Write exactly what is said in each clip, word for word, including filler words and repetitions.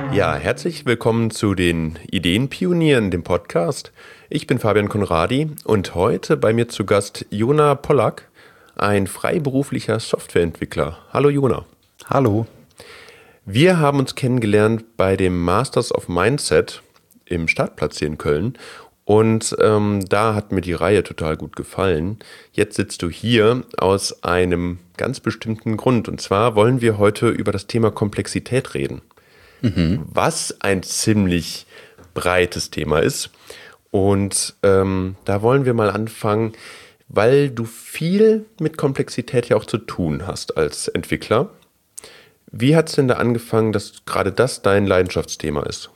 Ja, herzlich willkommen zu den Ideenpionieren, dem Podcast. Ich bin Fabian Conradi und heute bei mir zu Gast Jona Pollack, ein freiberuflicher Softwareentwickler. Hallo Jona. Hallo. Wir haben uns kennengelernt bei dem Masters of Mindset im Startplatz hier in Köln und ähm, da hat mir die Reihe total gut gefallen. Jetzt sitzt du hier aus einem ganz bestimmten Grund und zwar wollen wir heute über das Thema Komplexität reden. Mhm. Was ein ziemlich breites Thema ist. Und ähm, da wollen wir mal anfangen, weil du viel mit Komplexität ja auch zu tun hast als Entwickler. Wie hat es denn da angefangen, dass gerade das dein Leidenschaftsthema ist?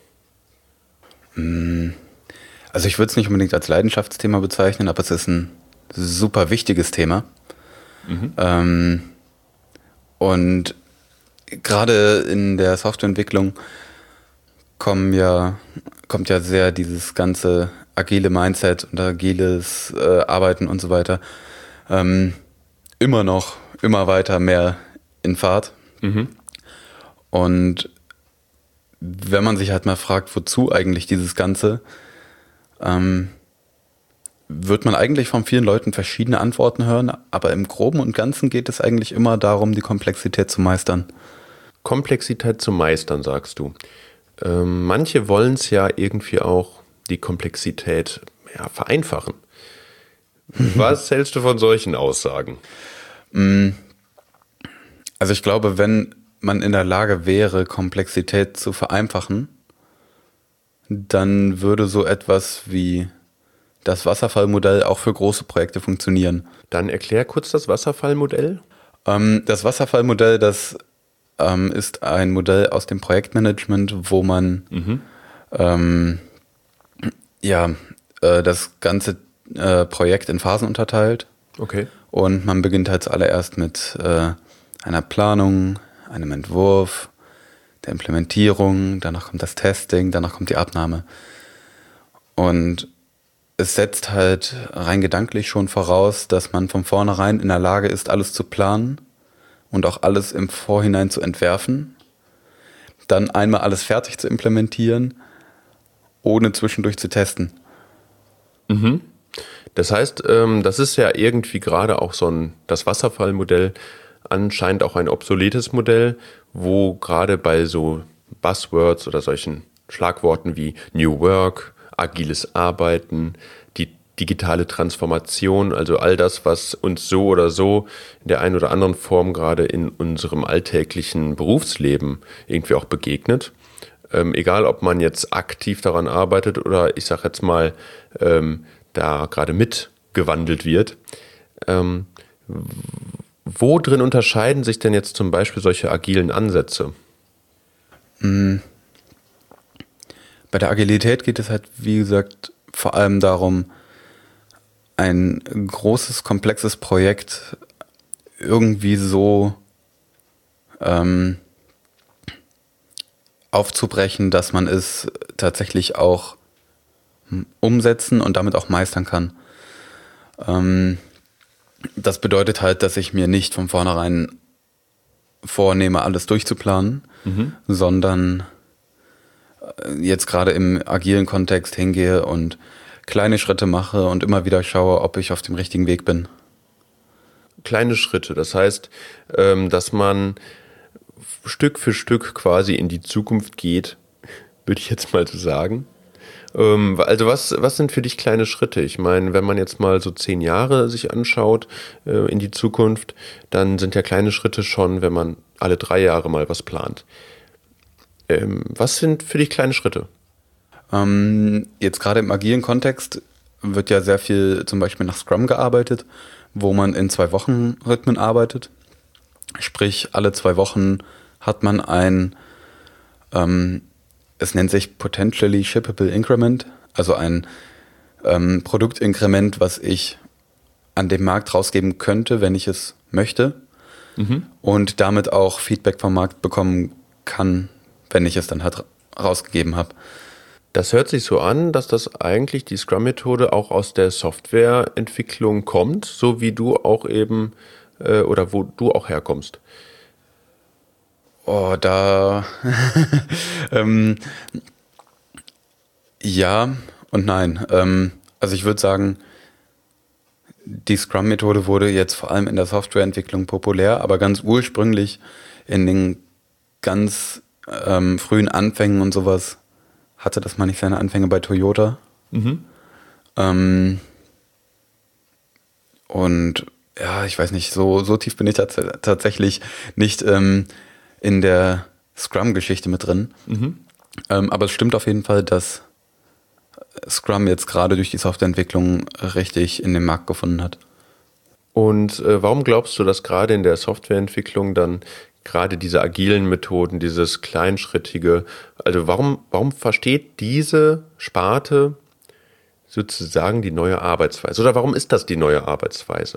Also ich würde es nicht unbedingt als Leidenschaftsthema bezeichnen, aber es ist ein super wichtiges Thema. Mhm. Ähm, und gerade in der Softwareentwicklung kommen ja, kommt ja sehr dieses ganze agile Mindset und agiles äh, Arbeiten und so weiter ähm, immer noch, immer weiter mehr in Fahrt. Mhm. Und wenn man sich halt mal fragt, wozu eigentlich dieses Ganze, ähm, wird man eigentlich von vielen Leuten verschiedene Antworten hören, aber im Groben und Ganzen geht es eigentlich immer darum, die Komplexität zu meistern. Komplexität zu meistern, sagst du. Ähm, manche wollen es ja irgendwie auch, die Komplexität ja, vereinfachen. Was hältst du von solchen Aussagen? Also ich glaube, wenn man in der Lage wäre, Komplexität zu vereinfachen, dann würde so etwas wie das Wasserfallmodell auch für große Projekte funktionieren. Dann erklär kurz das Wasserfallmodell. Ähm, das Wasserfallmodell, das ähm, ist ein Modell aus dem Projektmanagement, wo man mhm. ähm, ja, äh, das ganze äh, Projekt in Phasen unterteilt. Okay. Und man beginnt halt zuallererst mit äh, einer Planung, einem Entwurf, der Implementierung, danach kommt das Testing, danach kommt die Abnahme. Und es setzt halt rein gedanklich schon voraus, dass man von vornherein in der Lage ist, alles zu planen und auch alles im Vorhinein zu entwerfen, dann einmal alles fertig zu implementieren, ohne zwischendurch zu testen. Mhm. Das heißt, ähm, das ist ja irgendwie gerade auch so ein, das Wasserfallmodell, anscheinend auch ein obsoletes Modell, wo gerade bei so Buzzwords oder solchen Schlagworten wie New Work, agiles Arbeiten, die digitale Transformation, also all das, was uns so oder so in der einen oder anderen Form gerade in unserem alltäglichen Berufsleben irgendwie auch begegnet. Ähm, egal, ob man jetzt aktiv daran arbeitet oder ich sage jetzt mal, ähm, da gerade mitgewandelt wird. Ähm, wo drin unterscheiden sich denn jetzt zum Beispiel solche agilen Ansätze? Bei der Agilität geht es halt, wie gesagt, vor allem darum, ein großes, komplexes Projekt irgendwie so ähm, aufzubrechen, dass man es tatsächlich auch umsetzen und damit auch meistern kann. Ähm, das bedeutet halt, dass ich mir nicht von vornherein vornehme, alles durchzuplanen, mhm. sondern jetzt gerade im agilen Kontext hingehe und kleine Schritte mache und immer wieder schaue, ob ich auf dem richtigen Weg bin. Kleine Schritte, das heißt, dass man Stück für Stück quasi in die Zukunft geht, würde ich jetzt mal so sagen. Also was, was sind für dich kleine Schritte? Ich meine, wenn man jetzt mal so zehn Jahre sich anschaut äh, in die Zukunft, dann sind ja kleine Schritte schon, wenn man alle drei Jahre mal was plant. Ähm, was sind für dich kleine Schritte? Ähm, jetzt gerade im agilen Kontext wird ja sehr viel zum Beispiel nach Scrum gearbeitet, wo man in zwei Wochen Rhythmen arbeitet. Sprich, alle zwei Wochen hat man ein ähm, es nennt sich Potentially Shippable Increment, also ein ähm, Produktinkrement, was ich an dem Markt rausgeben könnte, wenn ich es möchte. Mhm. Und damit auch Feedback vom Markt bekommen kann, wenn ich es dann halt rausgegeben habe. Das hört sich so an, dass das eigentlich die Scrum-Methode auch aus der Softwareentwicklung kommt, so wie du auch eben äh, oder wo du auch herkommst. Oh, da ähm, ja und nein. Ähm, also ich würde sagen, die Scrum-Methode wurde jetzt vor allem in der Softwareentwicklung populär, aber ganz ursprünglich in den ganz ähm, frühen Anfängen und sowas hatte das mal nicht seine Anfänge bei Toyota. Mhm. Ähm, und ja, ich weiß nicht, so, so tief bin ich tats- tatsächlich nicht ähm, in der Scrum-Geschichte mit drin. Mhm. Ähm, aber es stimmt auf jeden Fall, dass Scrum jetzt gerade durch die Softwareentwicklung richtig in den Markt gefunden hat. Und äh, warum glaubst du, dass gerade in der Softwareentwicklung dann gerade diese agilen Methoden, dieses kleinschrittige, also warum, warum versteht diese Sparte sozusagen die neue Arbeitsweise? Oder warum ist das die neue Arbeitsweise?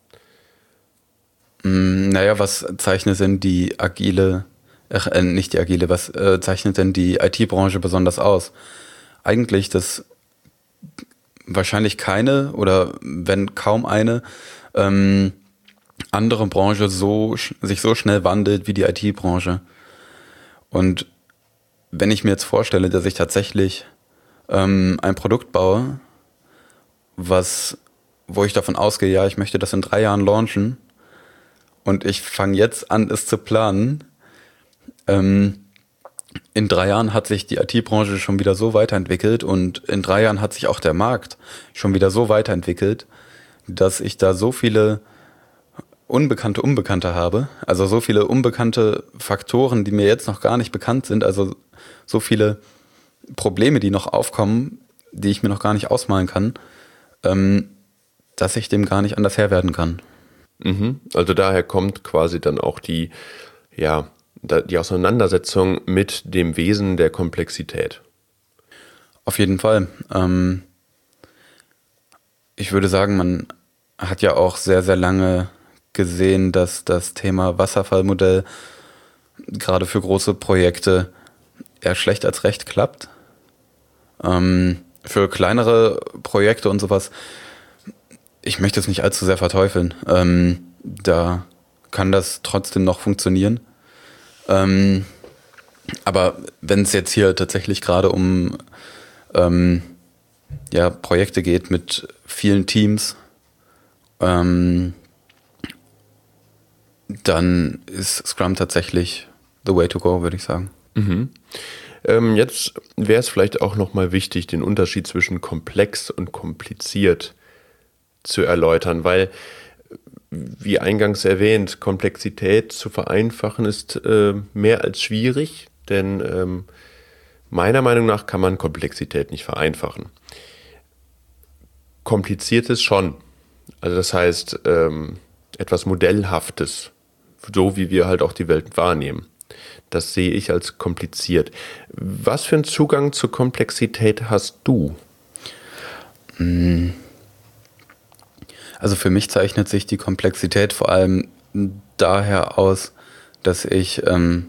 Mm, Naja, was zeichnet denn die agile, ach, äh, nicht die agile, was äh, zeichnet denn die I T-Branche besonders aus? Eigentlich, dass wahrscheinlich keine oder wenn kaum eine ähm, andere Branche so sch- sich so schnell wandelt wie die I T-Branche. Und wenn ich mir jetzt vorstelle, dass ich tatsächlich ähm, ein Produkt baue, was, wo ich davon ausgehe, ja, ich möchte das in drei Jahren launchen und ich fange jetzt an, es zu planen, ähm, in drei Jahren hat sich die I T-Branche schon wieder so weiterentwickelt und in drei Jahren hat sich auch der Markt schon wieder so weiterentwickelt, dass ich da so viele unbekannte Unbekannte habe, also so viele unbekannte Faktoren, die mir jetzt noch gar nicht bekannt sind, also so viele Probleme, die noch aufkommen, die ich mir noch gar nicht ausmalen kann, ähm, dass ich dem gar nicht anders Herr werden kann. Mhm. Also daher kommt quasi dann auch die, ja, da- die Auseinandersetzung mit dem Wesen der Komplexität. Auf jeden Fall. Ähm, ich würde sagen, man hat ja auch sehr, sehr lange gesehen, dass das Thema Wasserfallmodell gerade für große Projekte eher schlecht als recht klappt. Ähm, für kleinere Projekte und sowas, ich möchte es nicht allzu sehr verteufeln. Ähm, da kann das trotzdem noch funktionieren. Ähm, aber wenn es jetzt hier tatsächlich gerade um ähm, ja, Projekte geht mit vielen Teams, ähm, dann ist Scrum tatsächlich the way to go, würde ich sagen. Mhm. Ähm, jetzt wäre es vielleicht auch nochmal wichtig, den Unterschied zwischen komplex und kompliziert zu erläutern, weil, wie eingangs erwähnt, Komplexität zu vereinfachen ist äh, mehr als schwierig, denn ähm, meiner Meinung nach kann man Komplexität nicht vereinfachen. Kompliziertes schon. Also das heißt, ähm, etwas Modellhaftes, so wie wir halt auch die Welt wahrnehmen. Das sehe ich als kompliziert. Was für einen Zugang zur Komplexität hast du? Also für mich zeichnet sich die Komplexität vor allem daher aus, dass ich ähm,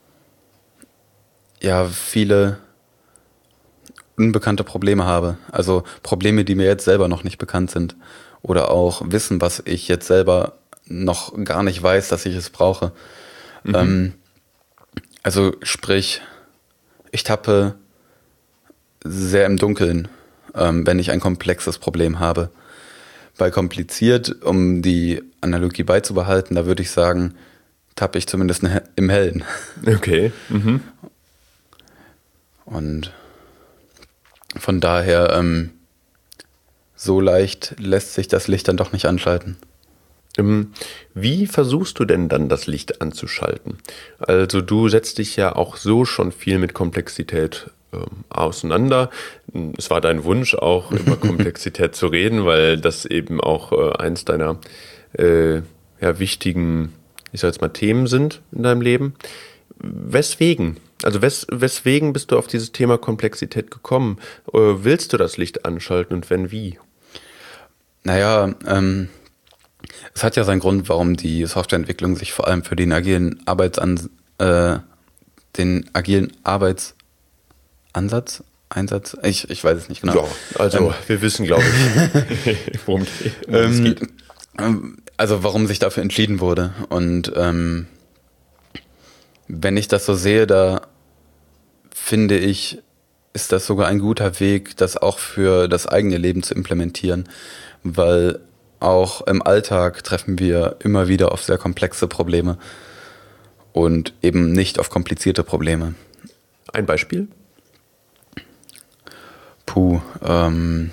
ja viele unbekannte Probleme habe. Also Probleme, die mir jetzt selber noch nicht bekannt sind. Oder auch Wissen, was ich jetzt selber noch gar nicht weiß, dass ich es brauche. Mhm. Ähm, also sprich, ich tappe sehr im Dunkeln, ähm, wenn ich ein komplexes Problem habe. Bei kompliziert, um die Analogie beizubehalten, da würde ich sagen, tappe ich zumindest im Hellen. Okay. Mhm. Und von daher, ähm, so leicht lässt sich das Licht dann doch nicht anschalten. Wie versuchst du denn dann das Licht anzuschalten? Also du setzt dich ja auch so schon viel mit Komplexität ähm, auseinander. Es war dein Wunsch auch über Komplexität zu reden, weil das eben auch äh, eins deiner äh, ja, wichtigen, ich sag jetzt mal, Themen sind in deinem Leben. Weswegen? Also wes, weswegen bist du auf dieses Thema Komplexität gekommen? Äh, willst du das Licht anschalten und wenn, wie? Naja, ähm, es hat ja seinen Grund, warum die Softwareentwicklung sich vor allem für den agilen Arbeitsan äh, den agilen Arbeitsansatz, Einsatz, ich, ich weiß es nicht genau. Ja, also ähm, wir wissen, glaube ich, worum es geht. Ähm, also warum sich dafür entschieden wurde. Und ähm, wenn ich das so sehe, da finde ich, ist das sogar ein guter Weg, das auch für das eigene Leben zu implementieren, weil auch im Alltag treffen wir immer wieder auf sehr komplexe Probleme und eben nicht auf komplizierte Probleme. Ein Beispiel? Puh, ähm,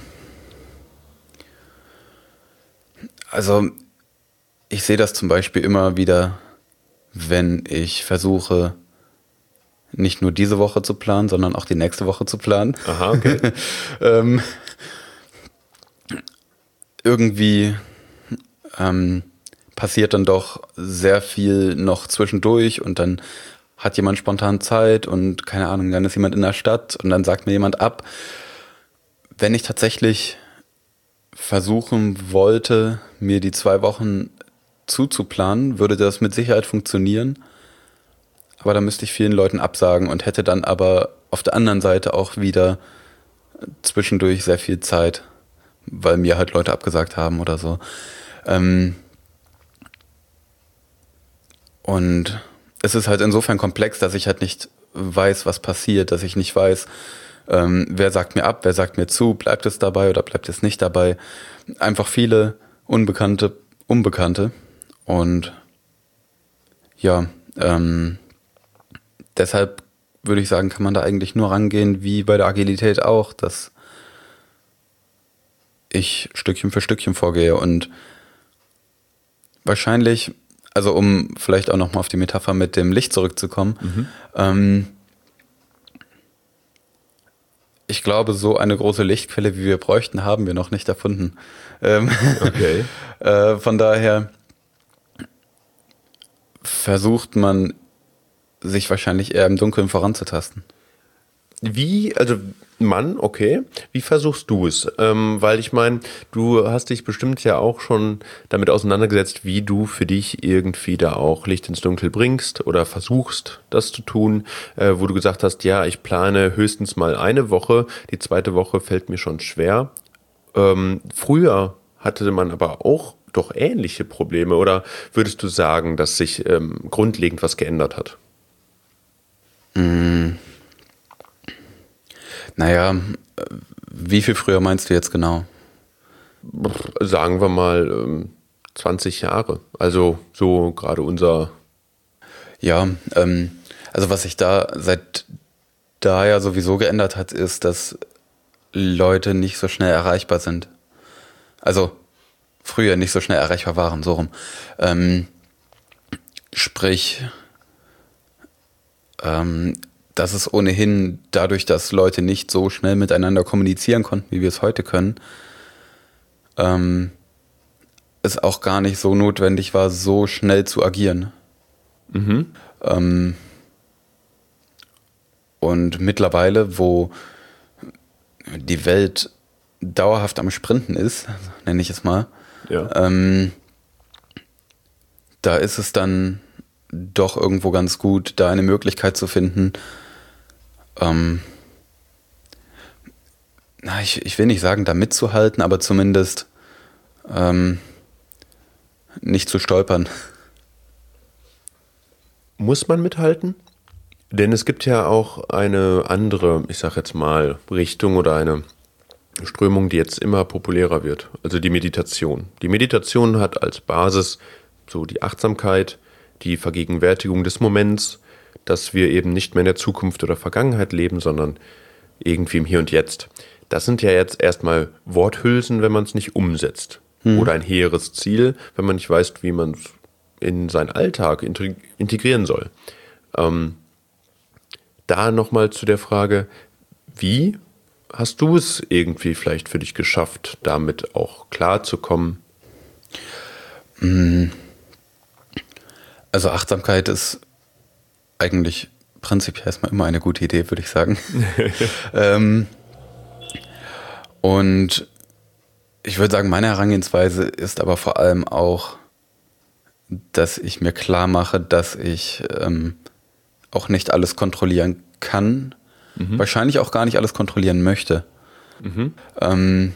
also ich sehe das zum Beispiel immer wieder, wenn ich versuche, nicht nur diese Woche zu planen, sondern auch die nächste Woche zu planen. Aha, okay. ähm, irgendwie ähm, passiert dann doch sehr viel noch zwischendurch und dann hat jemand spontan Zeit und keine Ahnung, dann ist jemand in der Stadt und dann sagt mir jemand ab. Wenn ich tatsächlich versuchen wollte, mir die zwei Wochen zuzuplanen, würde das mit Sicherheit funktionieren. Aber da müsste ich vielen Leuten absagen und hätte dann aber auf der anderen Seite auch wieder zwischendurch sehr viel Zeit, weil mir halt Leute abgesagt haben oder so. Ähm und es ist halt insofern komplex, dass ich halt nicht weiß, was passiert, dass ich nicht weiß, ähm, wer sagt mir ab, wer sagt mir zu, bleibt es dabei oder bleibt es nicht dabei. Einfach viele Unbekannte, Unbekannte und ja, ähm, deshalb würde ich sagen, kann man da eigentlich nur rangehen, wie bei der Agilität auch, dass ich Stückchen für Stückchen vorgehe und wahrscheinlich, also um vielleicht auch nochmal auf die Metapher mit dem Licht zurückzukommen, mhm. ähm, ich glaube, so eine große Lichtquelle, wie wir bräuchten, haben wir noch nicht erfunden. Ähm, okay. äh, von daher versucht man sich wahrscheinlich eher im Dunkeln voranzutasten. Wie, also Mann, okay, wie versuchst du es? Ähm, weil ich meine, du hast dich bestimmt ja auch schon damit auseinandergesetzt, wie du für dich irgendwie da auch Licht ins Dunkel bringst oder versuchst, das zu tun, äh, wo du gesagt hast, ja, ich plane höchstens mal eine Woche, die zweite Woche fällt mir schon schwer. Ähm, früher hatte man aber auch doch ähnliche Probleme, oder würdest du sagen, dass sich ähm, grundlegend was geändert hat? Mm. Naja, wie viel früher meinst du jetzt genau? Sagen wir mal ähm, zwanzig Jahre. Also so gerade unser... Ja, ähm, also was sich da seit da ja sowieso geändert hat, ist, dass Leute nicht so schnell erreichbar sind. Also früher nicht so schnell erreichbar waren, so rum. Ähm, sprich, ähm, dass es ohnehin dadurch, dass Leute nicht so schnell miteinander kommunizieren konnten, wie wir es heute können, ähm, es auch gar nicht so notwendig war, so schnell zu agieren. Mhm. Ähm, und mittlerweile, wo die Welt dauerhaft am Sprinten ist, nenne ich es mal, ja. ähm, da ist es dann doch irgendwo ganz gut, da eine Möglichkeit zu finden, ähm, na, ich, ich will nicht sagen, da mitzuhalten, aber zumindest ähm, nicht zu stolpern. Muss man mithalten? Denn es gibt ja auch eine andere, ich sag jetzt mal, Richtung oder eine Strömung, die jetzt immer populärer wird. Also die Meditation. Die Meditation hat als Basis so die Achtsamkeit, die Vergegenwärtigung des Moments, dass wir eben nicht mehr in der Zukunft oder Vergangenheit leben, sondern irgendwie im Hier und Jetzt. Das sind ja jetzt erstmal Worthülsen, wenn man es nicht umsetzt. Hm. Oder ein hehres Ziel, wenn man nicht weiß, wie man es in seinen Alltag integrieren soll. Ähm, da nochmal zu der Frage, wie hast du es irgendwie vielleicht für dich geschafft, damit auch klarzukommen? Also Achtsamkeit ist eigentlich prinzipiell erstmal immer eine gute Idee, würde ich sagen. ähm, und ich würde sagen, meine Herangehensweise ist aber vor allem auch, dass ich mir klar mache, dass ich ähm, auch nicht alles kontrollieren kann, mhm. wahrscheinlich auch gar nicht alles kontrollieren möchte, mhm. ähm,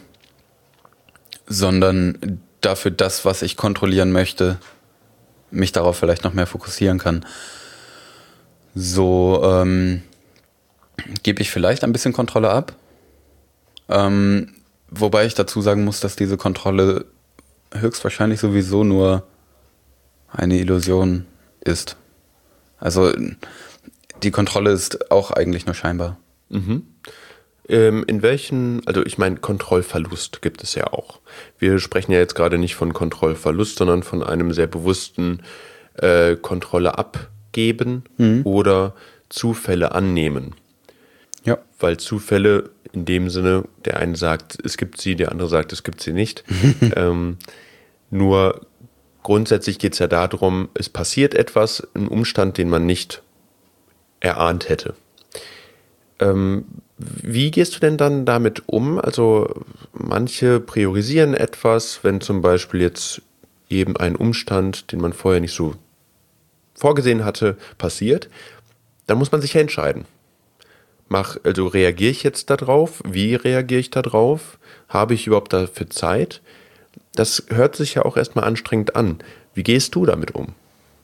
sondern dafür das, was ich kontrollieren möchte, mich darauf vielleicht noch mehr fokussieren kann. So ähm, gebe ich vielleicht ein bisschen Kontrolle ab. Ähm, wobei ich dazu sagen muss, dass diese Kontrolle höchstwahrscheinlich sowieso nur eine Illusion ist. Also die Kontrolle ist auch eigentlich nur scheinbar. Mhm. Ähm, in welchen, also ich meine, Kontrollverlust gibt es ja auch. Wir sprechen ja jetzt gerade nicht von Kontrollverlust, sondern von einem sehr bewussten äh, Kontrolle abgeben mhm. oder Zufälle annehmen. Ja. Weil Zufälle in dem Sinne, der eine sagt, es gibt sie, der andere sagt, es gibt sie nicht. ähm, nur grundsätzlich geht es ja darum, es passiert etwas, ein Umstand, den man nicht erahnt hätte. Ähm, wie gehst du denn dann damit um? Also manche priorisieren etwas, wenn zum Beispiel jetzt eben ein Umstand, den man vorher nicht so vorgesehen hatte, passiert, dann muss man sich ja entscheiden. Mach, also reagiere ich jetzt darauf? Wie reagiere ich darauf? Habe ich überhaupt dafür Zeit? Das hört sich ja auch erstmal anstrengend an. Wie gehst du damit um?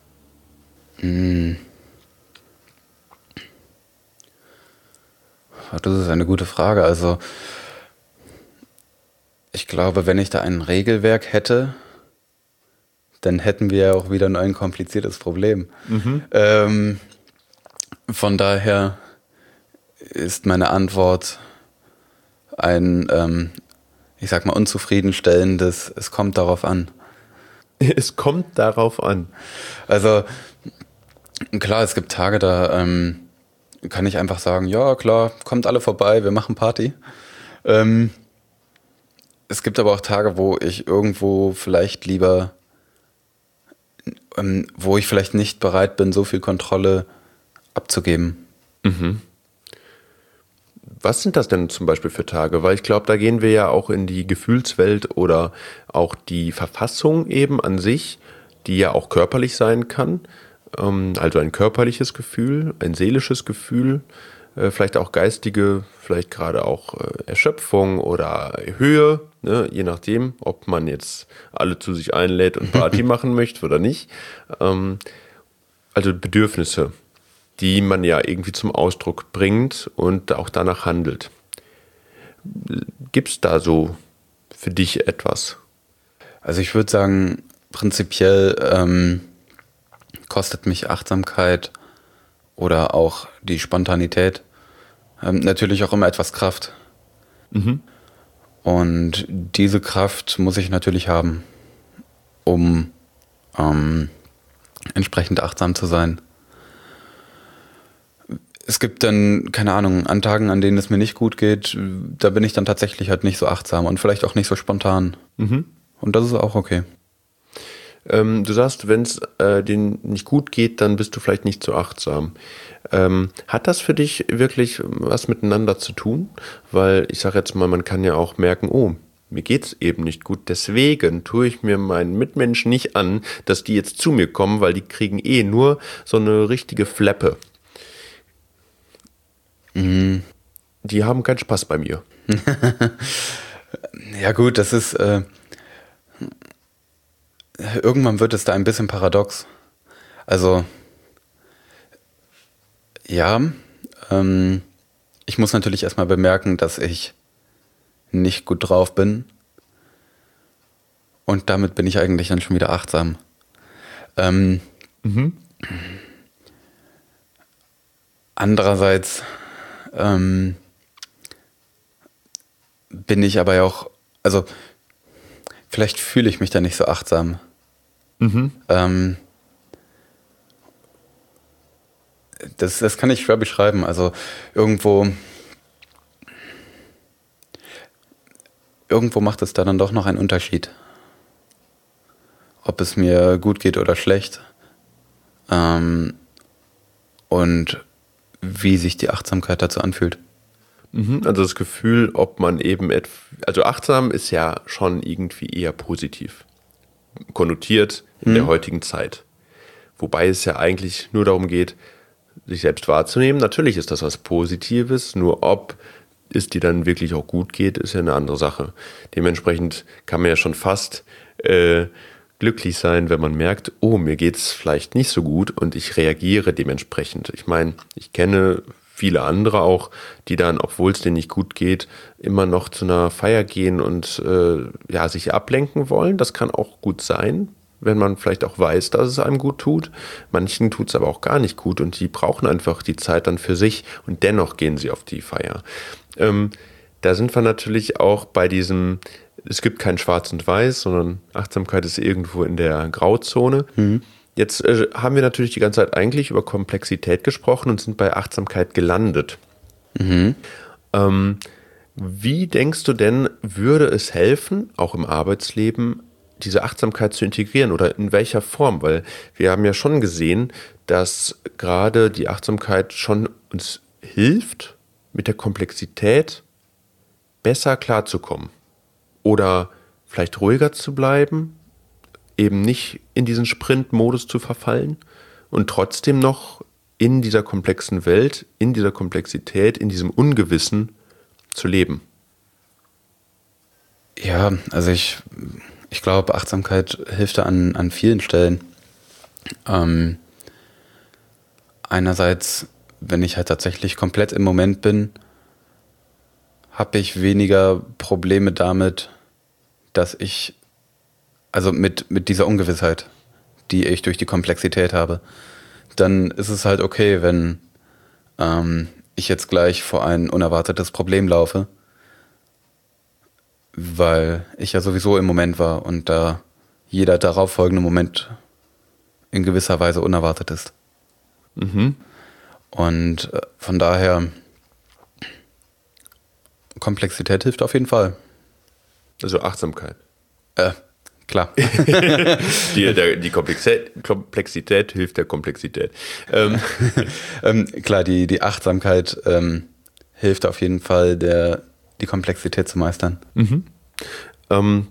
Hm. Das ist eine gute Frage. Also ich glaube, wenn ich da ein Regelwerk hätte, dann hätten wir ja auch wieder ein kompliziertes Problem. Mhm. Ähm, von daher ist meine Antwort ein, ähm, ich sag mal, unzufriedenstellendes, es kommt darauf an. Es kommt darauf an. Also klar, es gibt Tage, da ähm, kann ich einfach sagen, ja klar, kommt alle vorbei, wir machen Party. Ähm, es gibt aber auch Tage, wo ich irgendwo vielleicht lieber, ähm, wo ich vielleicht nicht bereit bin, so viel Kontrolle abzugeben. Mhm. Was sind das denn zum Beispiel für Tage? Weil ich glaube, da gehen wir ja auch in die Gefühlswelt oder auch die Verfassung eben an sich, die ja auch körperlich sein kann. Also ein körperliches Gefühl, ein seelisches Gefühl, vielleicht auch geistige, vielleicht gerade auch Erschöpfung oder Höhe, ne? Je nachdem, ob man jetzt alle zu sich einlädt und Party machen möchte oder nicht. Also Bedürfnisse, die man ja irgendwie zum Ausdruck bringt und auch danach handelt. Gibt es da so für dich etwas? Also ich würde sagen, prinzipiell ähm, kostet mich Achtsamkeit oder auch die Spontanität ähm, natürlich auch immer etwas Kraft. Mhm. Und diese Kraft muss ich natürlich haben, um ähm, entsprechend achtsam zu sein. Es gibt dann, keine Ahnung, an Tagen, an denen es mir nicht gut geht, da bin ich dann tatsächlich halt nicht so achtsam und vielleicht auch nicht so spontan. Mhm. Und das ist auch okay. Ähm, du sagst, wenn es äh, denen nicht gut geht, dann bist du vielleicht nicht so achtsam. Ähm, hat das für dich wirklich was miteinander zu tun? Weil ich sage jetzt mal, man kann ja auch merken, oh, mir geht's eben nicht gut, deswegen tue ich mir meinen Mitmenschen nicht an, dass die jetzt zu mir kommen, weil die kriegen eh nur so eine richtige Fleppe. Mhm. Die haben keinen Spaß bei mir. Ja gut, das ist... Äh Irgendwann wird es da ein bisschen paradox. Also, ja, ähm, ich muss natürlich erstmal bemerken, dass ich nicht gut drauf bin. Und damit bin ich eigentlich dann schon wieder achtsam. Ähm, mhm. Andererseits ähm, bin ich aber ja auch, also vielleicht fühle ich mich da nicht so achtsam. Mhm. Ähm, das, das kann ich schwer beschreiben. Also irgendwo, irgendwo macht es da dann doch noch einen Unterschied. Ob es mir gut geht oder schlecht. Ähm, und wie sich die Achtsamkeit dazu anfühlt. Also das Gefühl, ob man eben, et- also achtsam ist ja schon irgendwie eher positiv konnotiert in hm. der heutigen Zeit. Wobei es ja eigentlich nur darum geht, sich selbst wahrzunehmen. Natürlich ist das was Positives, nur ob es dir dann wirklich auch gut geht, ist ja eine andere Sache. Dementsprechend kann man ja schon fast äh, glücklich sein, wenn man merkt, oh, mir geht's vielleicht nicht so gut und ich reagiere dementsprechend. Ich meine, ich kenne viele andere auch, die dann, obwohl es denen nicht gut geht, immer noch zu einer Feier gehen und äh, ja, sich ablenken wollen. Das kann auch gut sein, wenn man vielleicht auch weiß, dass es einem gut tut. Manchen tut es aber auch gar nicht gut und die brauchen einfach die Zeit dann für sich und dennoch gehen sie auf die Feier. Ähm, da sind wir natürlich auch bei diesem, es gibt kein Schwarz und Weiß, sondern Achtsamkeit ist irgendwo in der Grauzone. Mhm. Jetzt äh, haben wir natürlich die ganze Zeit eigentlich über Komplexität gesprochen und sind bei Achtsamkeit gelandet. Mhm. Ähm, wie denkst du denn, würde es helfen, auch im Arbeitsleben, diese Achtsamkeit zu integrieren oder in welcher Form? Weil wir haben ja schon gesehen, dass gerade die Achtsamkeit schon uns hilft, mit der Komplexität besser klarzukommen oder vielleicht ruhiger zu bleiben, eben nicht in diesen Sprint-Modus zu verfallen und trotzdem noch in dieser komplexen Welt, in dieser Komplexität, in diesem Ungewissen zu leben. Ja, also ich, ich glaube, Achtsamkeit hilft da an, an vielen Stellen. Ähm, einerseits, wenn ich halt tatsächlich komplett im Moment bin, habe ich weniger Probleme damit, dass ich, also mit, mit dieser Ungewissheit, die ich durch die Komplexität habe. Dann ist es halt okay, wenn ähm, ich jetzt gleich vor ein unerwartetes Problem laufe, weil ich ja sowieso im Moment war und da jeder darauf folgende Moment in gewisser Weise unerwartet ist. Mhm. Und äh, von daher, Komplexität hilft auf jeden Fall. Also Achtsamkeit. Äh, klar. die, der, die Komplexität, Komplexität hilft der Komplexität. Ähm. ähm, klar, die, die Achtsamkeit ähm, hilft auf jeden Fall, der, die Komplexität zu meistern. Mhm. Ähm,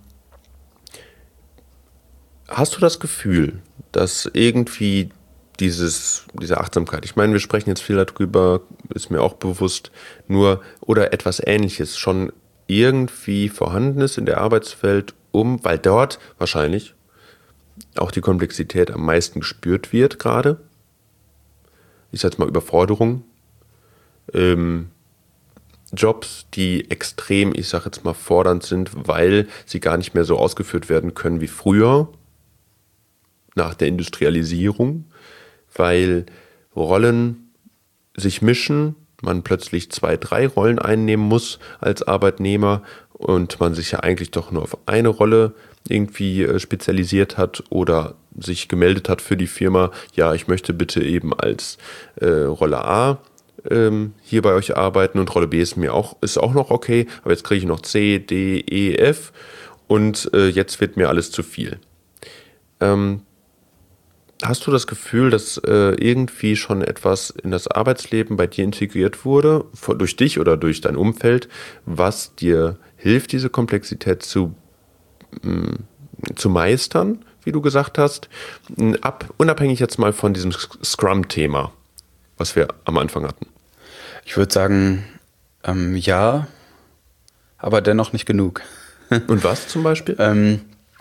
hast du das Gefühl, dass irgendwie dieses, diese Achtsamkeit, ich meine, wir sprechen jetzt viel darüber, ist mir auch bewusst, nur oder etwas Ähnliches schon irgendwie vorhanden ist in der Arbeitswelt, um, weil dort wahrscheinlich auch die Komplexität am meisten gespürt wird gerade. Ich sag jetzt mal Überforderung. Ähm, Jobs, die extrem, ich sag jetzt mal, fordernd sind, weil sie gar nicht mehr so ausgeführt werden können wie früher, nach der Industrialisierung, weil Rollen sich mischen, man plötzlich zwei, drei Rollen einnehmen muss als Arbeitnehmer und man sich ja eigentlich doch nur auf eine Rolle irgendwie spezialisiert hat oder sich gemeldet hat für die Firma, ja, ich möchte bitte eben als äh, Rolle A ähm, hier bei euch arbeiten und Rolle B ist mir auch, ist auch noch okay, aber jetzt kriege ich noch C, D, E, F und äh, jetzt wird mir alles zu viel. Ähm, Hast du das Gefühl, dass äh, irgendwie schon etwas in das Arbeitsleben bei dir integriert wurde, vor, durch dich oder durch dein Umfeld, was dir hilft, diese Komplexität zu, mh, zu meistern, wie du gesagt hast, ab, unabhängig jetzt mal von diesem Scrum-Thema, was wir am Anfang hatten? Ich würde sagen, ähm, ja, aber dennoch nicht genug. Und was zum Beispiel? ähm,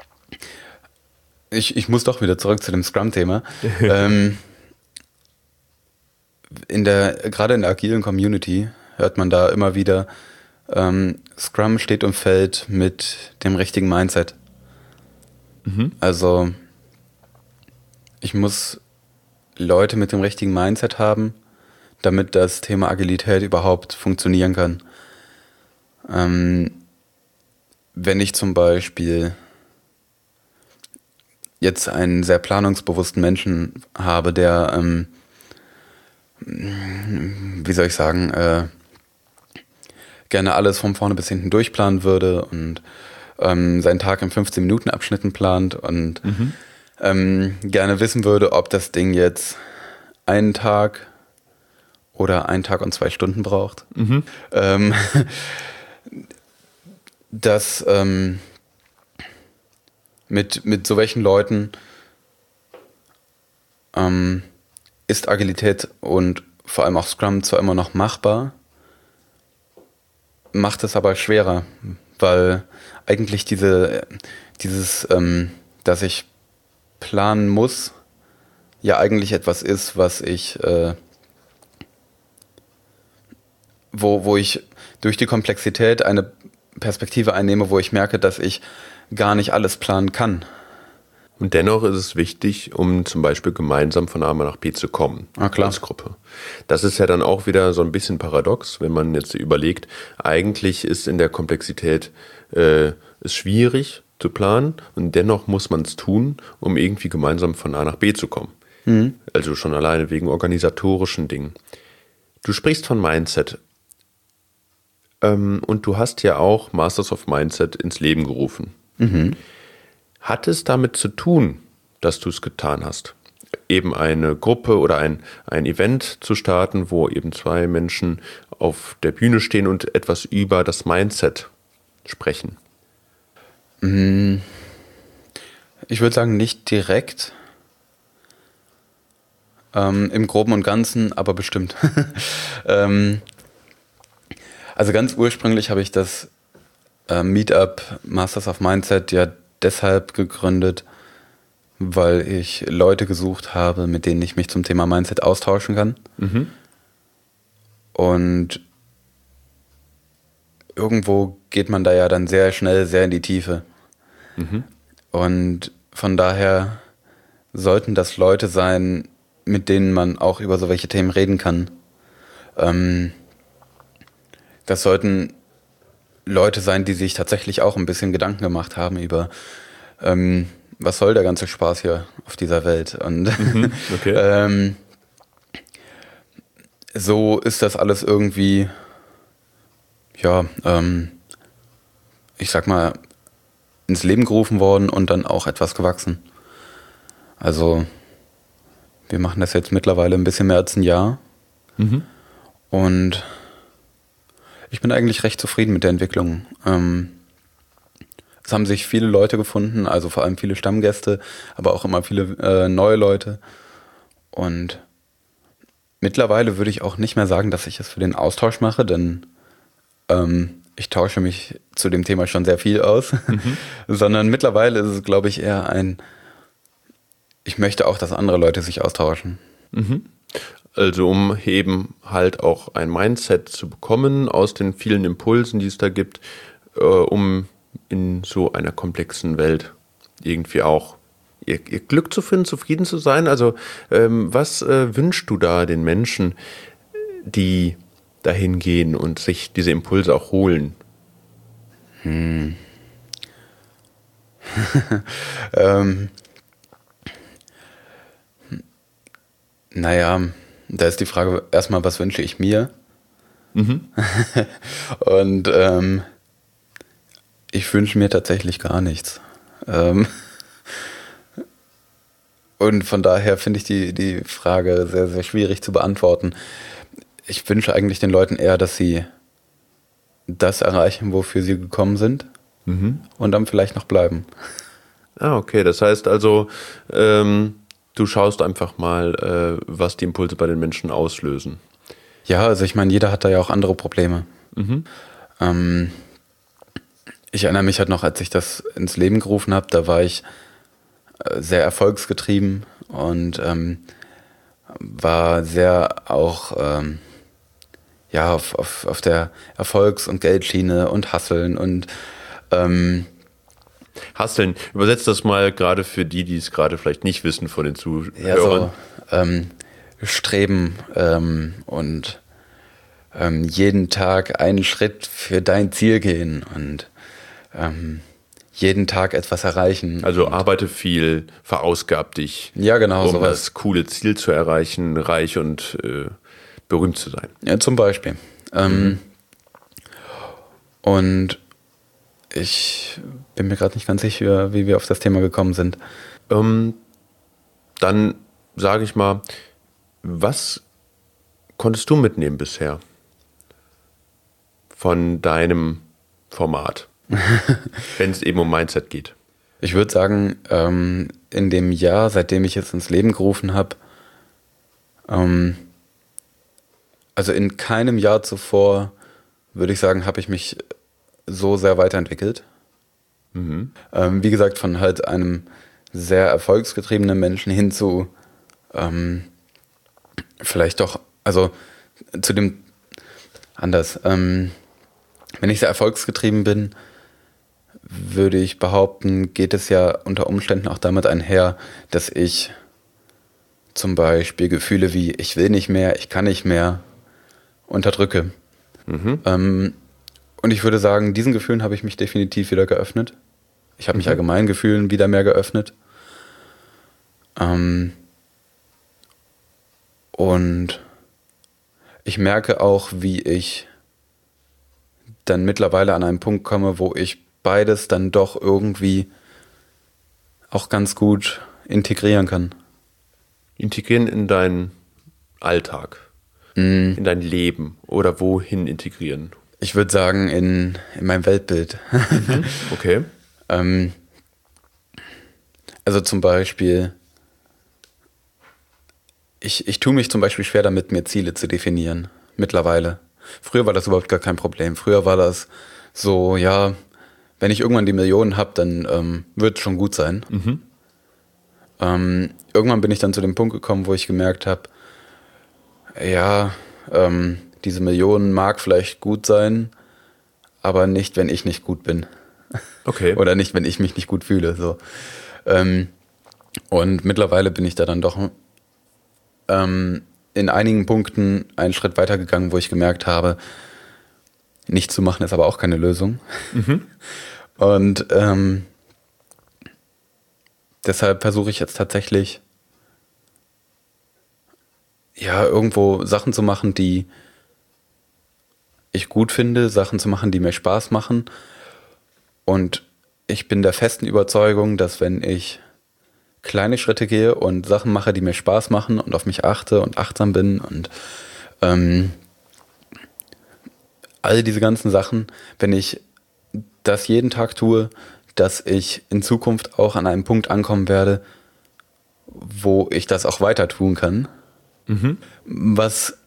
Ich, ich muss doch wieder zurück zu dem Scrum-Thema. ähm, in der, gerade in der agilen Community hört man da immer wieder, ähm, Scrum steht und fällt mit dem richtigen Mindset. Mhm. Also ich muss Leute mit dem richtigen Mindset haben, damit das Thema Agilität überhaupt funktionieren kann. Ähm, wenn ich zum Beispiel jetzt einen sehr planungsbewussten Menschen habe, der, ähm, wie soll ich sagen, äh, gerne alles von vorne bis hinten durchplanen würde und ähm, seinen Tag in fünfzehn-Minuten-Abschnitten plant und mhm. ähm, gerne wissen würde, ob das Ding jetzt einen Tag oder einen Tag und zwei Stunden braucht. Mhm. Ähm, das ähm, Mit, mit so welchen Leuten ähm, ist Agilität und vor allem auch Scrum zwar immer noch machbar, macht es aber schwerer, weil eigentlich diese, dieses, ähm, dass ich planen muss, ja eigentlich etwas ist, was ich, äh, wo, wo ich durch die Komplexität eine Perspektive einnehme, wo ich merke, dass ich gar nicht alles planen kann. Und dennoch ist es wichtig, um zum Beispiel gemeinsam von A nach B zu kommen, ah, klar. als Gruppe. Das ist ja dann auch wieder so ein bisschen paradox, wenn man jetzt überlegt, eigentlich ist in der Komplexität äh, es schwierig zu planen und dennoch muss man es tun, um irgendwie gemeinsam von A nach B zu kommen. Mhm. Also schon alleine wegen organisatorischen Dingen. Du sprichst von Mindset ähm, und du hast ja auch Masters of Mindset ins Leben gerufen. Mhm. Hat es damit zu tun, dass du es getan hast, eben eine Gruppe oder ein, ein Event zu starten, wo eben zwei Menschen auf der Bühne stehen und etwas über das Mindset sprechen? Ich würde sagen, nicht direkt. Ähm, im Groben und Ganzen, aber bestimmt. ähm, also ganz ursprünglich habe ich das äh, Meetup Masters of Mindset ja deshalb gegründet, weil ich Leute gesucht habe, mit denen ich mich zum Thema Mindset austauschen kann. Mhm. Und irgendwo geht man da ja dann sehr schnell sehr in die Tiefe. Mhm. Und von daher sollten das Leute sein, mit denen man auch über so welche Themen reden kann. Ähm, das sollten Leute sein, die sich tatsächlich auch ein bisschen Gedanken gemacht haben über, ähm, was soll der ganze Spaß hier auf dieser Welt. Und mhm, okay. ähm, so ist das alles irgendwie, ja, ähm, ich sag mal, ins Leben gerufen worden und dann auch etwas gewachsen. Also wir machen das jetzt mittlerweile ein bisschen mehr als ein Jahr. Mhm. Und ich bin eigentlich recht zufrieden mit der Entwicklung. Ähm, es haben sich viele Leute gefunden, also vor allem viele Stammgäste, aber auch immer viele äh, neue Leute. Und mittlerweile würde ich auch nicht mehr sagen, dass ich es für den Austausch mache, denn ähm, ich tausche mich zu dem Thema schon sehr viel aus. Mhm. Sondern mittlerweile ist es, glaube ich, eher ein, ich möchte auch, dass andere Leute sich austauschen. Mhm. Also um eben halt auch ein Mindset zu bekommen aus den vielen Impulsen, die es da gibt, äh, um in so einer komplexen Welt irgendwie auch ihr, ihr Glück zu finden, zufrieden zu sein. Also ähm, was äh, wünschst du da den Menschen, die dahin gehen und sich diese Impulse auch holen? Hm. ähm. Naja, da ist die Frage erstmal, was wünsche ich mir? Mhm. Und ähm, ich wünsche mir tatsächlich gar nichts. Ähm, und von daher finde ich die, die Frage sehr, sehr schwierig zu beantworten. Ich wünsche eigentlich den Leuten eher, dass sie das erreichen, wofür sie gekommen sind, mhm. und dann vielleicht noch bleiben. Ah, okay. Das heißt also, ähm, du schaust einfach mal, äh, was die Impulse bei den Menschen auslösen. Ja, also ich meine, jeder hat da ja auch andere Probleme. Mhm. Ähm, ich erinnere mich halt noch, als ich das ins Leben gerufen habe, da war ich äh, sehr erfolgsgetrieben und ähm, war sehr auch ähm, ja, auf, auf, auf der Erfolgs- und Geldschiene und Hasseln und ähm, Hasseln, übersetzt das mal gerade für die, die es gerade vielleicht nicht wissen von den Zuhörern. Ja, so, ähm, Streben ähm, und ähm, jeden Tag einen Schritt für dein Ziel gehen und ähm, jeden Tag etwas erreichen. Also arbeite viel, verausgab dich, ja, genau, um sowas. das coole Ziel zu erreichen, reich und äh, berühmt zu sein. Ja, zum Beispiel. Ähm, mhm. Und ich bin mir gerade nicht ganz sicher, wie wir auf das Thema gekommen sind. Ähm, dann sage ich mal, was konntest du mitnehmen bisher von deinem Format, wenn es eben um Mindset geht? Ich würde sagen, ähm, in dem Jahr, seitdem ich es ins Leben gerufen habe, ähm, also in keinem Jahr zuvor, würde ich sagen, habe ich mich so sehr weiterentwickelt. Mhm. Ähm, wie gesagt, von halt einem sehr erfolgsgetriebenen Menschen hin zu ähm, vielleicht doch, also zu dem, anders, ähm, wenn ich sehr erfolgsgetrieben bin, würde ich behaupten, geht es ja unter Umständen auch damit einher, dass ich zum Beispiel Gefühle wie ich will nicht mehr, ich kann nicht mehr unterdrücke. Mhm. Ähm, und ich würde sagen, diesen Gefühlen habe ich mich definitiv wieder geöffnet. Ich habe mich mhm. allgemein Gefühlen wieder mehr geöffnet. Ähm, und ich merke auch, wie ich dann mittlerweile an einen Punkt komme, wo ich beides dann doch irgendwie auch ganz gut integrieren kann. Integrieren in deinen Alltag, mm. in dein Leben oder wohin integrieren? Ich würde sagen, in, in mein Weltbild. Mhm. Okay. ähm, also zum Beispiel, ich, ich tue mich zum Beispiel schwer damit, mir Ziele zu definieren, mittlerweile. Früher war das überhaupt gar kein Problem. Früher war das so, ja, wenn ich irgendwann die Millionen habe, dann ähm, wird es schon gut sein. Mhm. Ähm, irgendwann bin ich dann zu dem Punkt gekommen, wo ich gemerkt habe, ja, ähm, diese Millionen mag vielleicht gut sein, aber nicht, wenn ich nicht gut bin. Okay. Oder nicht, wenn ich mich nicht gut fühle. So. Ähm, und mittlerweile bin ich da dann doch ähm, in einigen Punkten einen Schritt weiter gegangen, wo ich gemerkt habe, nichts zu machen ist aber auch keine Lösung. Mhm. Und ähm, deshalb versuche ich jetzt tatsächlich, ja, irgendwo Sachen zu machen, die ich gut finde, Sachen zu machen, die mir Spaß machen. Und ich bin der festen Überzeugung, dass wenn ich kleine Schritte gehe und Sachen mache, die mir Spaß machen und auf mich achte und achtsam bin und ähm, all diese ganzen Sachen, wenn ich das jeden Tag tue, dass ich in Zukunft auch an einem Punkt ankommen werde, wo ich das auch weiter tun kann. Mhm. Was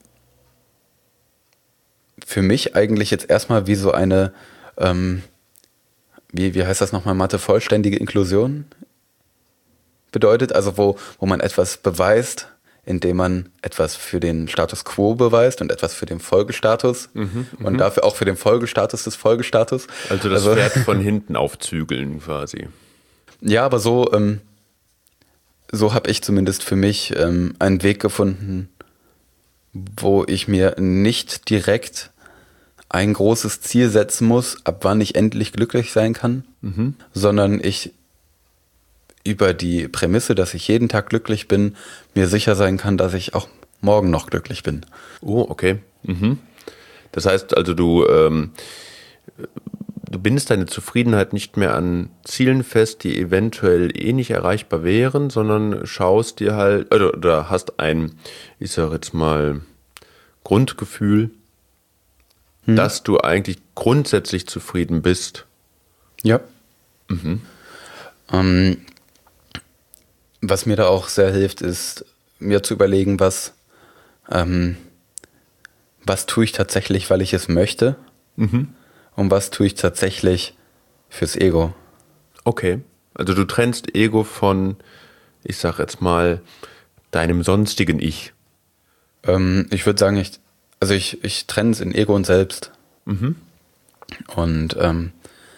für mich eigentlich jetzt erstmal wie so eine, ähm, wie, wie heißt das nochmal, Mathe, vollständige Inklusion bedeutet, also wo, wo man etwas beweist, indem man etwas für den Status quo beweist und etwas für den Folgestatus mhm, und m- dafür auch für den Folgestatus des Folgestatus. Also das also, Pferd von hinten aufzügeln quasi. Ja, aber so, ähm, so habe ich zumindest für mich ähm, einen Weg gefunden, wo ich mir nicht direkt ein großes Ziel setzen muss, ab wann ich endlich glücklich sein kann, mhm. sondern ich über die Prämisse, dass ich jeden Tag glücklich bin, mir sicher sein kann, dass ich auch morgen noch glücklich bin. Oh, okay. Mhm. Das heißt also, du, ähm, du bindest deine Zufriedenheit nicht mehr an Zielen fest, die eventuell eh nicht erreichbar wären, sondern schaust dir halt, oder, oder hast ein, ich sag jetzt mal, Grundgefühl, hm. dass du eigentlich grundsätzlich zufrieden bist. Ja. Mhm. Ähm, was mir da auch sehr hilft, ist mir zu überlegen, was, ähm, was tue ich tatsächlich, weil ich es möchte, mhm. und was tue ich tatsächlich fürs Ego. Okay, also du trennst Ego von, ich sag jetzt mal, deinem sonstigen Ich. Ähm, ich würde sagen, ich, also ich, ich trenne es in Ego und Selbst. Mhm. Und ähm,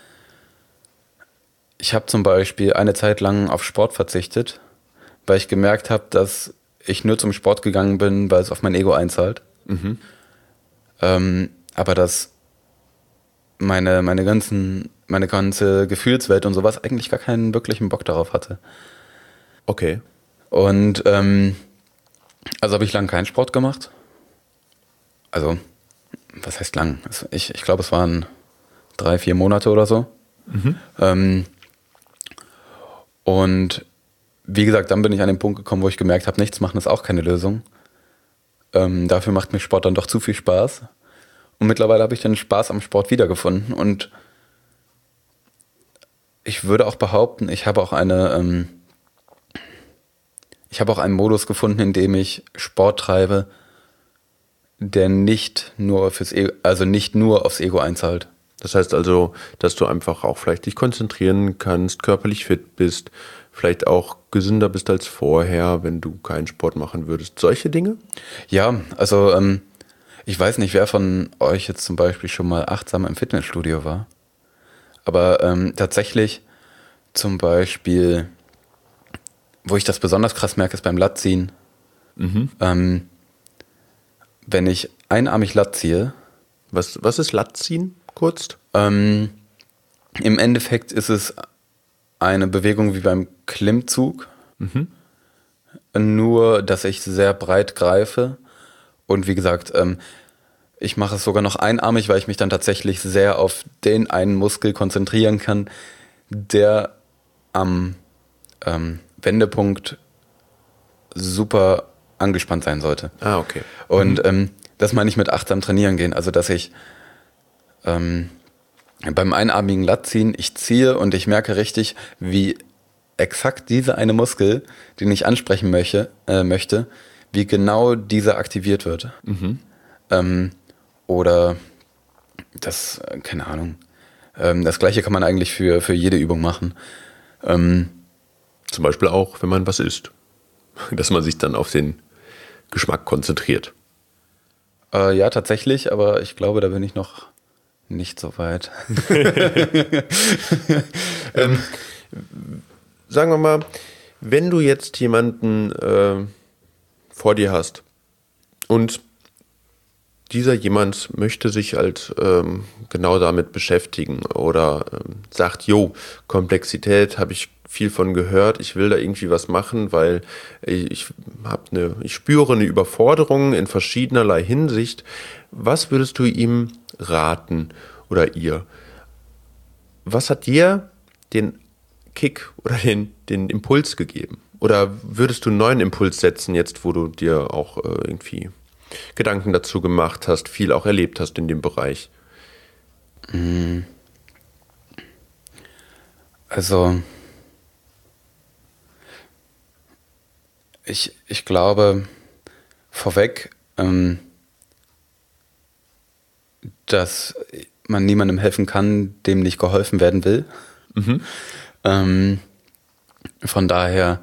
ich habe zum Beispiel eine Zeit lang auf Sport verzichtet, weil ich gemerkt habe, dass ich nur zum Sport gegangen bin, weil es auf mein Ego einzahlt. Mhm. Ähm, aber dass meine, meine, ganzen, meine ganze Gefühlswelt und sowas eigentlich gar keinen wirklichen Bock darauf hatte. Okay. Und ähm, also habe ich lang keinen Sport gemacht. Also, was heißt lang? Also ich, ich glaube, es waren drei, vier Monate oder so. Mhm. Ähm, und wie gesagt, dann bin ich an den Punkt gekommen, wo ich gemerkt habe, nichts machen ist auch keine Lösung. Ähm, dafür macht mir Sport dann doch zu viel Spaß. Und mittlerweile habe ich den Spaß am Sport wiedergefunden. Und ich würde auch behaupten, ich habe auch eine, ähm, ich habe auch einen Modus gefunden, in dem ich Sport treibe, der nicht nur fürs Ego, also nicht nur aufs Ego einzahlt. Das heißt also, dass du einfach auch vielleicht dich konzentrieren kannst, körperlich fit bist, vielleicht auch gesünder bist als vorher, wenn du keinen Sport machen würdest. Solche Dinge? Ja, also ähm, ich weiß nicht, wer von euch jetzt zum Beispiel schon mal achtsam im Fitnessstudio war. Aber ähm, tatsächlich zum Beispiel, wo ich das besonders krass merke, ist beim Latziehen. Mhm. Ähm, wenn ich einarmig Lat ziehe. Was, was ist Latziehen, kurz? Ähm, Im Endeffekt ist es eine Bewegung wie beim Klimmzug. Mhm. Nur, dass ich sehr breit greife. Und wie gesagt, ähm, ich mache es sogar noch einarmig, weil ich mich dann tatsächlich sehr auf den einen Muskel konzentrieren kann, der am ähm, Wendepunkt super angespannt sein sollte. Ah, okay. Und mhm. ähm, das meine ich mit achtsam trainieren gehen. Also, dass ich ähm, beim einarmigen Latziehen, ich ziehe und ich merke richtig, wie exakt dieser eine Muskel, den ich ansprechen möchte, äh, möchte wie genau dieser aktiviert wird. Mhm. Ähm, oder das, keine Ahnung. Ähm, das Gleiche kann man eigentlich für, für jede Übung machen. Ähm, Zum Beispiel auch, wenn man was isst. Dass man sich dann auf den Geschmack konzentriert. Äh, ja, tatsächlich, aber ich glaube, da bin ich noch nicht so weit. ähm, sagen wir mal, wenn du jetzt jemanden äh, vor dir hast und dieser jemand möchte sich halt ähm, genau damit beschäftigen oder ähm, sagt, jo, Komplexität habe ich viel von gehört, ich will da irgendwie was machen, weil ich hab eine, ich spüre eine Überforderung in verschiedenerlei Hinsicht. Was würdest du ihm raten oder ihr? Was hat dir den Kick oder den, den Impuls gegeben? Oder würdest du einen neuen Impuls setzen, jetzt wo du dir auch äh, irgendwie Gedanken dazu gemacht hast, viel auch erlebt hast in dem Bereich? Also ich, ich glaube vorweg, ähm, dass man niemandem helfen kann, dem nicht geholfen werden will. Mhm. Ähm, von daher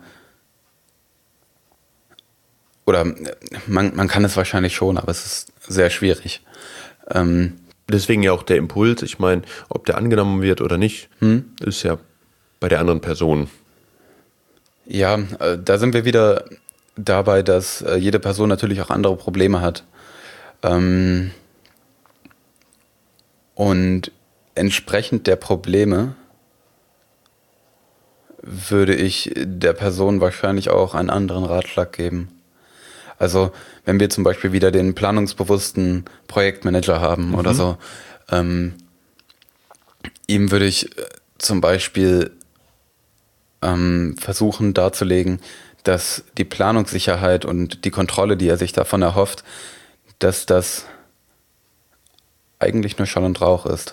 Oder man, man kann es wahrscheinlich schon, aber es ist sehr schwierig. Ähm, Deswegen ja auch der Impuls. Ich meine, ob der angenommen wird oder nicht, hm? ist ja bei der anderen Person. Ja, äh, da sind wir wieder dabei, dass äh, jede Person natürlich auch andere Probleme hat. Ähm, und entsprechend der Probleme würde ich der Person wahrscheinlich auch einen anderen Ratschlag geben. Also wenn wir zum Beispiel wieder den planungsbewussten Projektmanager haben mhm. oder so, ähm, ihm würde ich zum Beispiel ähm, versuchen darzulegen, dass die Planungssicherheit und die Kontrolle, die er sich davon erhofft, dass das eigentlich nur Schall und Rauch ist.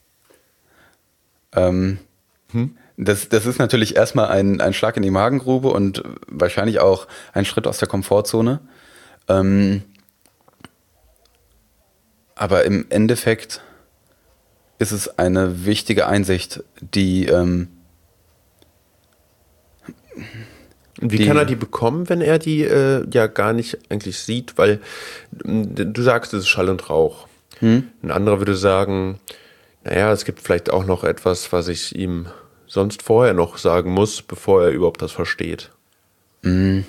Ähm, hm? das, das ist natürlich erstmal ein, ein Schlag in die Magengrube und wahrscheinlich auch ein Schritt aus der Komfortzone. Ähm, aber im Endeffekt ist es eine wichtige Einsicht, die... Ähm, Wie die, kann er die bekommen, wenn er die äh, ja gar nicht eigentlich sieht? Weil du sagst, es ist Schall und Rauch. Hm? Ein anderer würde sagen, naja, es gibt vielleicht auch noch etwas, was ich ihm sonst vorher noch sagen muss, bevor er überhaupt das versteht. Also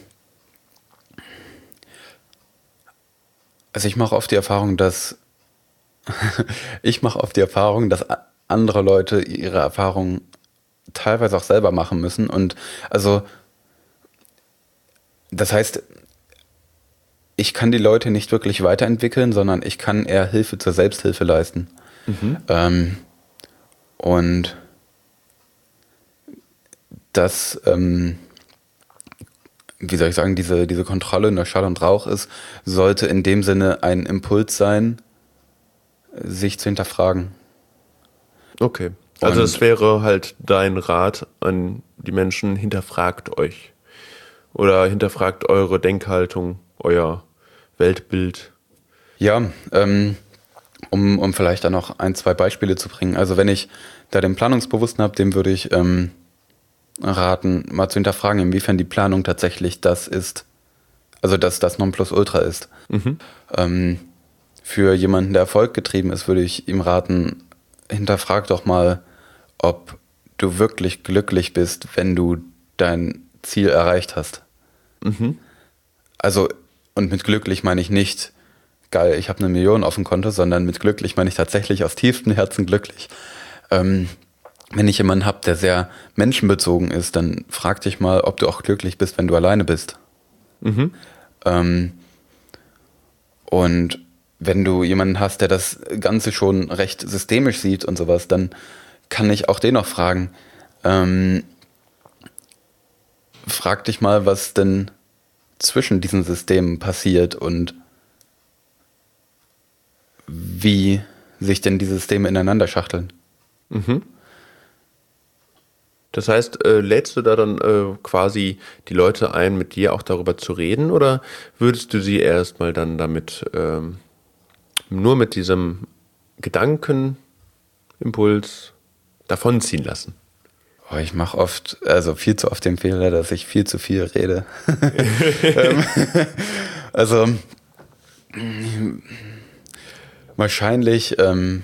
ich mache oft die Erfahrung, dass ich mache oft die Erfahrung, dass andere Leute ihre Erfahrungen teilweise auch selber machen müssen. Und also das heißt, ich kann die Leute nicht wirklich weiterentwickeln, sondern ich kann eher Hilfe zur Selbsthilfe leisten. Mhm. Ähm, und das, ähm, wie soll ich sagen, diese, diese Kontrolle nach Schall und Rauch ist, sollte in dem Sinne ein Impuls sein, sich zu hinterfragen. Okay. Also es wäre halt dein Rat an die Menschen, hinterfragt euch. Oder hinterfragt eure Denkhaltung, euer Weltbild. Ja, ähm, um, um vielleicht da noch ein, zwei Beispiele zu bringen. Also wenn ich da den Planungsbewussten habe, dem würde ich ähm, raten, mal zu hinterfragen, inwiefern die Planung tatsächlich das ist, also dass das Nonplusultra ist. Mhm. Ähm, für jemanden, der erfolggetrieben ist, würde ich ihm raten, hinterfrag doch mal, ob du wirklich glücklich bist, wenn du dein Ziel erreicht hast. Mhm. Also, und mit glücklich meine ich nicht, geil, ich habe eine Million auf dem Konto, sondern mit glücklich meine ich tatsächlich aus tiefstem Herzen glücklich. Ähm, wenn ich jemanden habe, der sehr menschenbezogen ist, dann frag dich mal, ob du auch glücklich bist, wenn du alleine bist. Mhm. Ähm, und wenn du jemanden hast, der das Ganze schon recht systemisch sieht und sowas, dann kann ich auch den noch fragen, ähm, frag dich mal, was denn zwischen diesen Systemen passiert und wie sich denn die Systeme ineinander schachteln. Mhm. Das heißt, äh, lädst du da dann äh, quasi die Leute ein, mit dir auch darüber zu reden, oder würdest du sie erstmal dann damit ähm, nur mit diesem Gedankenimpuls davonziehen lassen? Oh, ich mache oft, also viel zu oft den Fehler, dass ich viel zu viel rede. ähm, also wahrscheinlich ähm,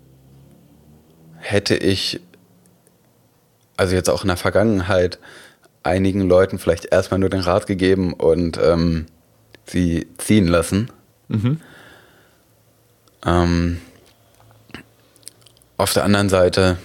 hätte ich, also jetzt auch in der Vergangenheit, einigen Leuten vielleicht erstmal nur den Rat gegeben und ähm, sie ziehen lassen. Mhm. Ähm, auf der anderen Seite,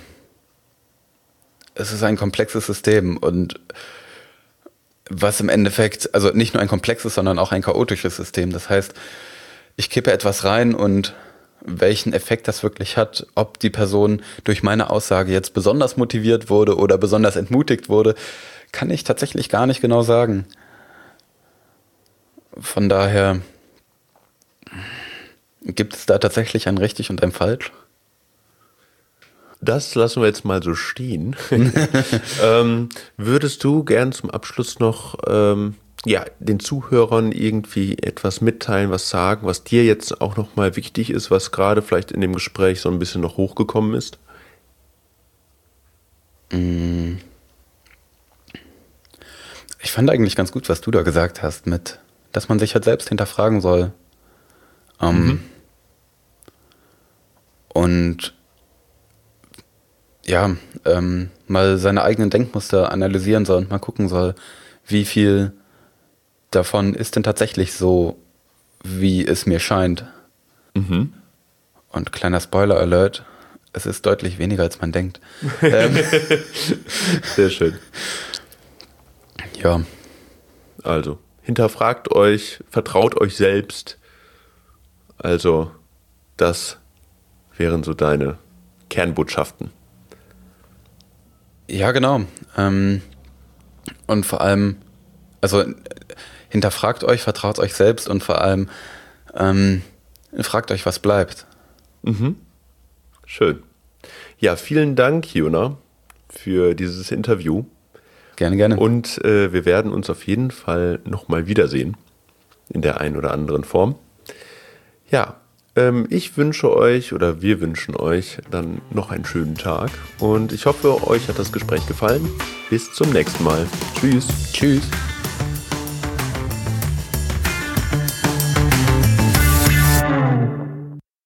es ist ein komplexes System und was im Endeffekt, also nicht nur ein komplexes, sondern auch ein chaotisches System. Das heißt, ich kippe etwas rein und welchen Effekt das wirklich hat, ob die Person durch meine Aussage jetzt besonders motiviert wurde oder besonders entmutigt wurde, kann ich tatsächlich gar nicht genau sagen. Von daher gibt es da tatsächlich ein richtig und ein falsch? Das lassen wir jetzt mal so stehen. ähm, würdest du gern zum Abschluss noch ähm, ja, den Zuhörern irgendwie etwas mitteilen, was sagen, was dir jetzt auch nochmal wichtig ist, was gerade vielleicht in dem Gespräch so ein bisschen noch hochgekommen ist? Ich fand eigentlich ganz gut, was du da gesagt hast, mit, dass man sich halt selbst hinterfragen soll. Ähm, mhm. Und ja, ähm, mal seine eigenen Denkmuster analysieren soll und mal gucken soll, wie viel davon ist denn tatsächlich so, wie es mir scheint. Mhm. Und kleiner Spoiler-Alert, es ist deutlich weniger, als man denkt. ähm, Sehr schön. Ja. Also, hinterfragt euch, vertraut euch selbst. Also, das wären so deine Kernbotschaften. Ja, genau. Ähm, und vor allem, also hinterfragt euch, vertraut euch selbst und vor allem ähm, fragt euch, was bleibt. Mhm. Schön. Ja, vielen Dank, Jona, für dieses Interview. Gerne, gerne. Und äh, wir werden uns auf jeden Fall nochmal wiedersehen, in der einen oder anderen Form. Ja, ähm, ich wünsche euch oder wir wünschen euch dann noch einen schönen Tag und ich hoffe, euch hat das Gespräch gefallen. Bis zum nächsten Mal. Tschüss. Tschüss.